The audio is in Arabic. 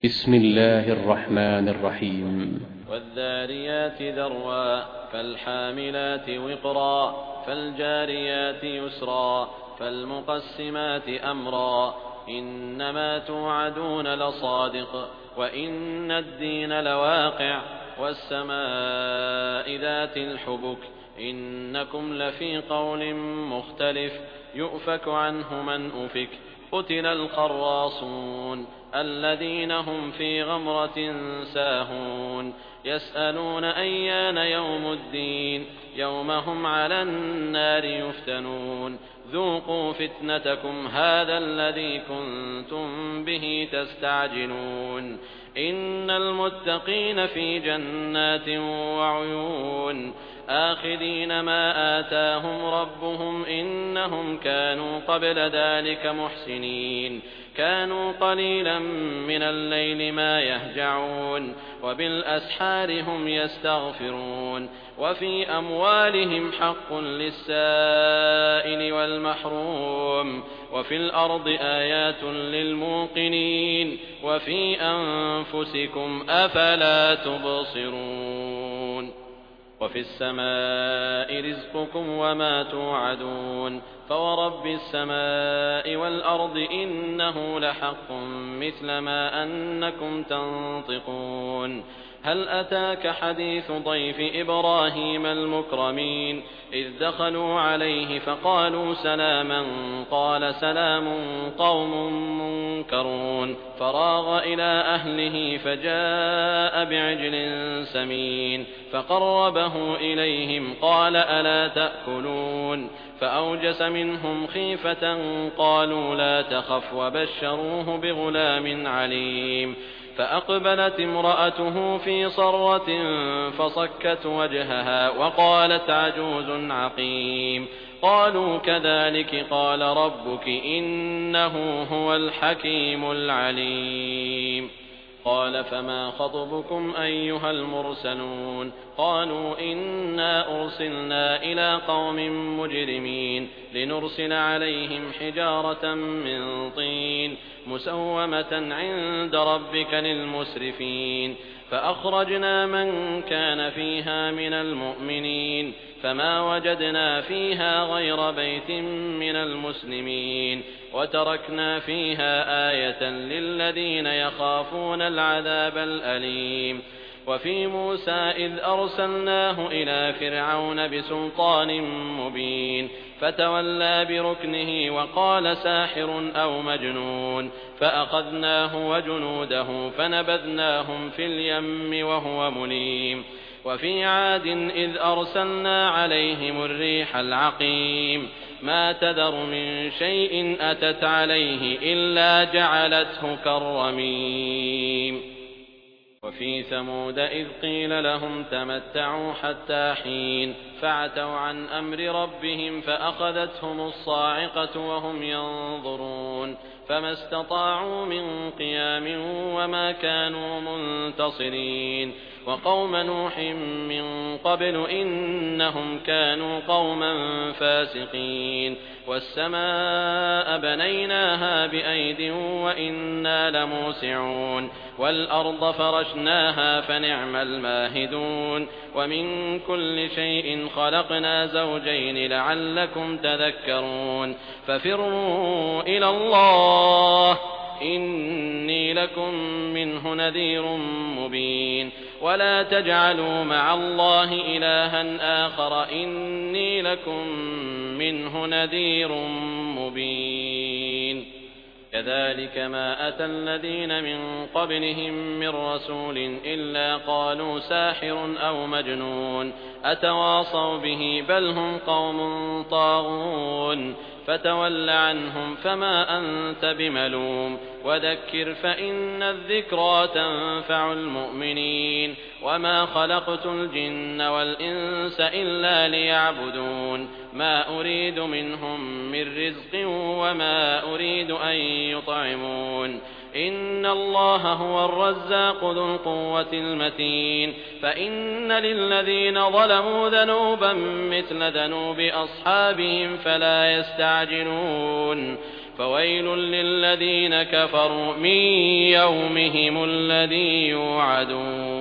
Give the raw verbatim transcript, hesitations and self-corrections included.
بسم الله الرحمن الرحيم. والذاريات ذروا فالحاملات وقرا فالجاريات يسرا فالمقسمات أمرا إنما توعدون لصادق وإن الدين لواقع والسماء ذات الحبك إنكم لفي قول مختلف يؤفك عنه من أفك قتل الخراصون الذين هم في غمرة ساهون يسألون أيان يوم الدين يوم هم على النار يفتنون ذوقوا فتنتكم هذا الذي كنتم به تستعجلون إن المتقين في جنات وعيون آخذين ما آتاهم ربهم إنهم كانوا قبل ذلك محسنين كانوا قليلا من الليل ما يهجعون وبالأسحار هم يستغفرون وفي أموالهم حق للسائل والمحروم وفي الأرض آيات للموقنين وفي أنفسكم أفلا تبصرون وفي السماء رزقكم وما توعدون فورب السماء والأرض إنه لحق مثل ما أنكم تنطقون هل أتاك حديث ضيف إبراهيم المكرمين إذ دخلوا عليه فقالوا سلاما قال سلام قوم منكرون فراغ إلى أهله فجاء بعجل سمين فقربه إليهم قال ألا تأكلون فأوجس منهم خيفة قالوا لا تخف وبشروه بغلام عليم فأقبلت امرأته في صرة فصكت وجهها وقالت عجوز عقيم قالوا كذلك قال ربك إنه هو الحكيم العليم قال فما خطبكم أيها المرسلون قالوا إنا أرسلنا إلى قوم مجرمين لنرسل عليهم حجارة من طين مسومة عند ربك للمسرفين فأخرجنا من كان فيها من المؤمنين فما وجدنا فيها غير بيت من المسلمين وتركنا فيها آية للذين يخافون العذاب الأليم وفي موسى إذ أرسلناه إلى فرعون بسلطان مبين فتولى بركنه وقال ساحر أو مجنون فأخذناه وجنوده فنبذناهم في اليم وهو مليم وفي عاد إذ أرسلنا عليهم الريح العقيم ما تذر من شيء أتت عليه إلا جعلته كالرميم وفي ثمود إذ قيل لهم تمتعوا حتى حين فعتوا عن أمر ربهم فأخذتهم الصاعقة وهم ينظرون فما استطاعوا من قيام وما كانوا منتصرين وقوم نوح من قبل إنهم كانوا قوما فاسقين والسماء بنيناها بأيد وإنا لموسعون والأرض فرشناها فنعم الماهدون ومن كل شيء خلقنا زوجين لعلكم تذكرون ففروا إلى الله إني لكم منه نذير مبين ولا تجعلوا مع الله إلها آخر إني لكم منه نذير مبين كذلك ما أتى الذين من قبلهم من رسول إلا قالوا ساحر أو مجنون أتواصوا به بل هم قوم طاغون فتول عنهم فما أنت بملوم وذكر فإن الذكرى تنفع المؤمنين وما خلقت الجن والإنس إلا ليعبدون ما أريد منهم من رزق وما أريد أن يطعمون إن الله هو الرزاق ذو القوة المتين فإن للذين ظلموا ذنوبا مثل ذنوب أصحابهم فلا يستعجلون فويل للذين كفروا من يومهم الذي يوعدون.